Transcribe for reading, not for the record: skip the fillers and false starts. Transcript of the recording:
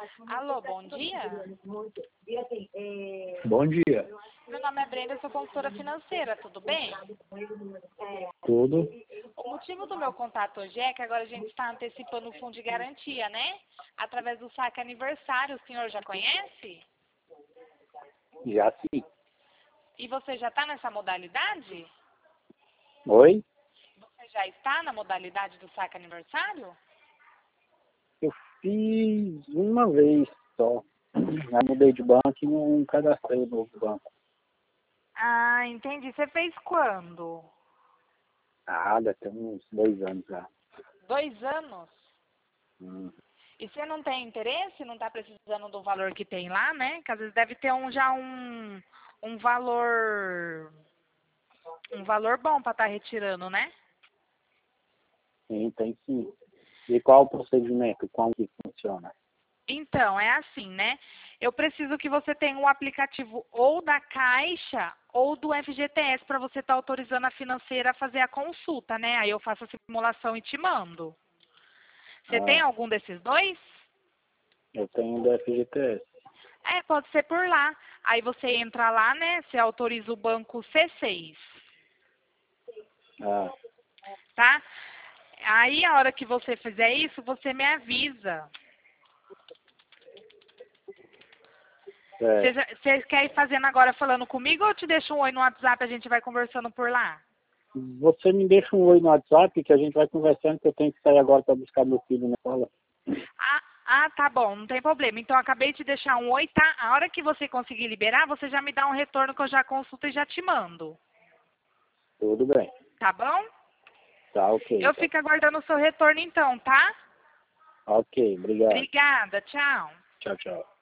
Alô, bom dia. Bom dia. Meu nome é Brenda, eu sou consultora financeira, tudo bem? Tudo? O motivo do meu contato hoje é que agora a gente está antecipando o fundo de garantia, né? Através do saque aniversário, o senhor já conhece? Já sim. E você já está nessa modalidade? Oi? Você já está na modalidade do saque aniversário? Eu fiz uma vez só. Já mudei de banco e não cadastrei o novo banco. Ah, entendi. Você fez quando? Ah, deve ter uns 2 anos já. 2 anos? Hum. E você não tem interesse, não está precisando do valor que tem lá, né? Que às vezes deve ter um valor bom para estar retirando, né? Sim, tem sim. E qual o procedimento? Como que funciona? Então, é assim, né? Eu preciso que você tenha um aplicativo ou da Caixa ou do FGTS para você estar autorizando a financeira a fazer a consulta, né? Aí eu faço a simulação e te mando. Você tem Ah, algum desses dois? eu tenho do FGTS. É, pode ser por lá. Aí você entra lá, né? Você autoriza o banco C6, Ah, tá? Aí a hora que você fizer isso, você me avisa. é. Você quer ir fazendo agora falando comigo ou eu te deixo um oi no WhatsApp e a gente vai conversando por lá? Você me deixa um oi no WhatsApp que a gente vai conversando, que eu tenho que sair agora para buscar meu filho na escola. Tá bom, não tem problema. Então, eu acabei de deixar um oi, tá? A hora que você conseguir liberar, você já me dá um retorno que eu já consulto e já te mando. Tudo bem. Tá bom? Tá ok, Eu então. fico aguardando o seu retorno então, tá? Ok, obrigado. Obrigada, tchau. Tchau, tchau.